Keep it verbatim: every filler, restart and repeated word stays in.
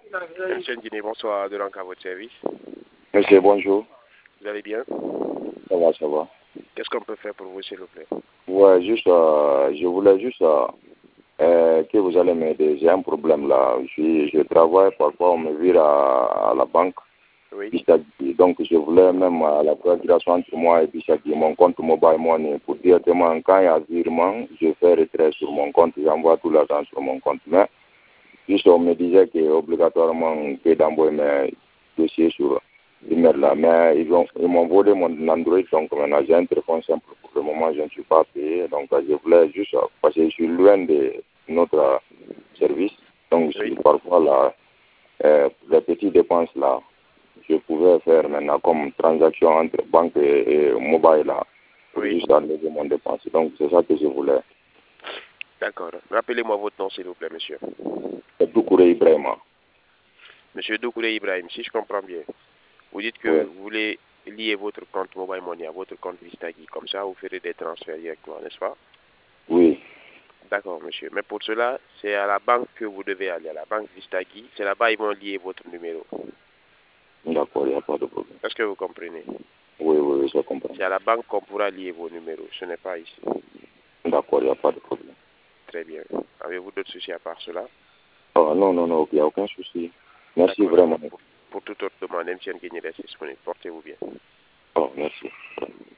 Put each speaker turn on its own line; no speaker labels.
Monsieur Ndine, bonsoir, de l'encre à votre service.
Monsieur, bonjour.
Vous allez bien?
Ça va, ça va.
Qu'est-ce qu'on peut faire pour vous, s'il vous plaît?
Ouais, juste, euh, je voulais juste euh, euh, que vous allez m'aider. J'ai un problème là. Je, je travaille, parfois on me vire à, à la banque.
Oui.
Donc, je voulais même à la coordination entre moi et Bissaki, mon compte mobile money, pour directement, quand il y a virement, je fais retrait sur mon compte, j'envoie tout l'argent sur mon compte. Mais, juste, on me disait qu'obligatoirement, que d'envoyer mes dossiers sur l'email là. Mais ils ont, ils m'ont volé mon Android, donc maintenant j'ai un téléphone simple. Pour le moment, je ne suis pas payé. Donc, je voulais juste, parce que je suis loin de notre service. Donc,
Oui.
parfois, là, euh, les petites dépenses là, je pouvais faire maintenant comme transaction entre banque et, et mobile là, pour
Oui.
juste enlever mon dépense. Donc, c'est ça que je voulais.
D'accord. Rappelez-moi votre nom, s'il vous plaît, monsieur.
C'est Doucouré Ibrahima.
Monsieur Doucouré Ibrahim, si je comprends bien, vous dites que
Oui.
vous voulez lier votre compte Mobile Money à votre compte Vistagi. Comme ça, vous ferez des transferts directement, n'est-ce pas?
Oui.
D'accord, monsieur. Mais pour cela, c'est à la banque que vous devez aller, à la banque Vistagi. C'est là-bas ils vont lier votre numéro.
D'accord, il n'y a pas de problème.
Est-ce que vous comprenez?
Oui, oui, oui, je comprends.
C'est à la banque qu'on pourra lier vos numéros. Ce n'est pas ici.
D'accord, il n'y a pas de problème.
Très bien. Avez-vous d'autres soucis à part cela?
Oh, non, non, non, il n'y a aucun souci. Merci
D'accord.
vraiment.
Pour, pour toute autre demande, M T N Guénier reste disponible. Portez-vous bien.
Oh, merci.